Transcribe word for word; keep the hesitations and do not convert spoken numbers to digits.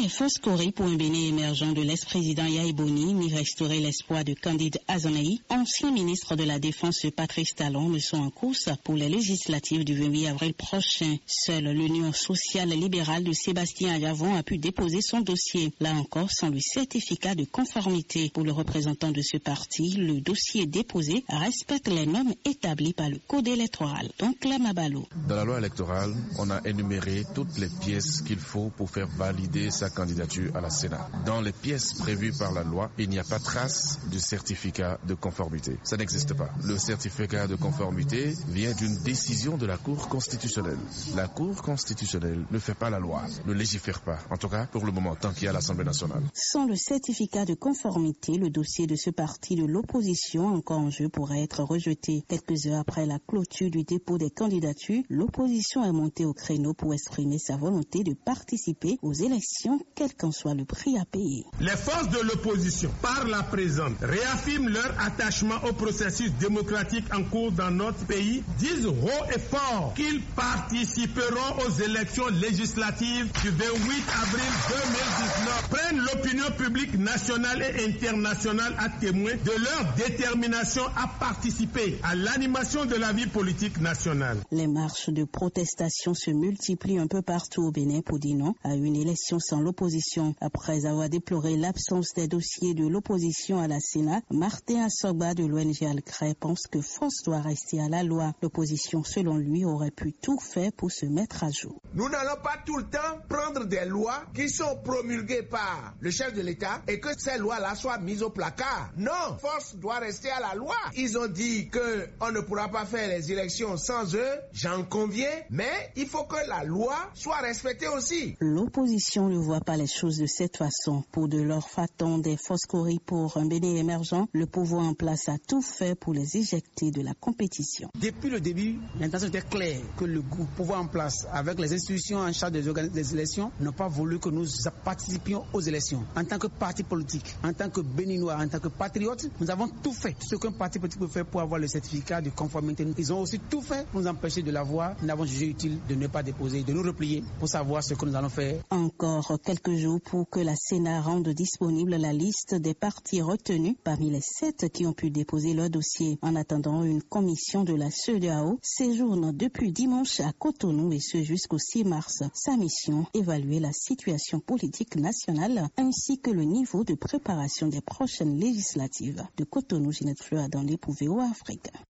Foscori pour un Bénin émergent de l'ex-président Yahya Boni ni restaurer l'espoir de Candide Azanaï, ancien ministre de la Défense Patrice Talon ne sont en course pour les législatives du vingt-huit avril prochain. Seule l'Union sociale libérale de Sébastien Ayavon a pu déposer son dossier. Là encore, sans le certificat de conformité. Pour le représentant de ce parti, le dossier déposé respecte les normes établies par le code électoral. Donc la Mabalo. Dans la loi électorale, on a énuméré toutes les pièces qu'il faut pour faire valider sa candidature à la Sénat. Dans les pièces prévues par la loi, il n'y a pas trace du certificat de conformité. Ça n'existe pas. Le certificat de conformité vient d'une décision de la Cour constitutionnelle. La Cour constitutionnelle ne fait pas la loi, ne légifère pas, en tout cas pour le moment, tant qu'il y a l'Assemblée nationale. Sans le certificat de conformité, le dossier de ce parti de l'opposition encore en jeu pourrait être rejeté. Quelques heures après la clôture du dépôt des candidatures, l'opposition est montée au créneau pour exprimer sa volonté de participer aux élections, quel qu'en soit le prix à payer. Les forces de l'opposition, par la présente, réaffirment leur attachement au processus démocratique en cours dans notre pays, disent haut et fort qu'ils participeront aux élections législatives du vingt-huit avril deux mille dix-neuf, prennent l'opinion publique nationale et internationale à témoin de leur détermination à participer à l'animation de la vie politique nationale. Les marches de protestation se multiplient un peu partout au Bénin pour dire non à une élection sans l'opposition. Après avoir déploré l'absence des dossiers de l'opposition à la Sénat, Martin Assoba de l'O N G Alcré pense que force doit rester à la loi. L'opposition, selon lui, aurait pu tout faire pour se mettre à jour. Nous n'allons pas tout le temps prendre des lois qui sont promulguées par le chef de l'État et que ces lois-là soient mises au placard. Non, force doit rester à la loi. Ils ont dit qu'on ne pourra pas faire les élections sans eux, j'en conviens, mais il faut que la loi soit respectée aussi. L'opposition ne voit pas les choses de cette façon. Pour de leur faton des Foscori pour un Bénin émergent, le pouvoir en place a tout fait pour les éjecter de la compétition. Depuis le début, l'intention était claire que le pouvoir en place, avec les institutions en charge des, des élections, n'ont pas voulu que nous participions aux élections. En tant que parti politique, en tant que Béninois, en tant que patriotes, nous avons tout fait. Tout ce qu'un parti politique peut faire pour avoir le certificat de conformité. Ils ont aussi tout fait pour nous empêcher de l'avoir. Nous avons jugé utile de ne pas déposer, de nous replier pour savoir ce que nous allons faire. Encore quelques jours pour que la Sénat rende disponible la liste des partis retenus parmi les sept qui ont pu déposer leur dossier. En attendant, une commission de la C E D E A O séjourne depuis dimanche à Cotonou et ce jusqu'au six mars. Sa mission, évaluer la situation politique nationale ainsi que le niveau de préparation des prochaines législatives. De Cotonou, Ginette Fleur dans les pour V O Afrique.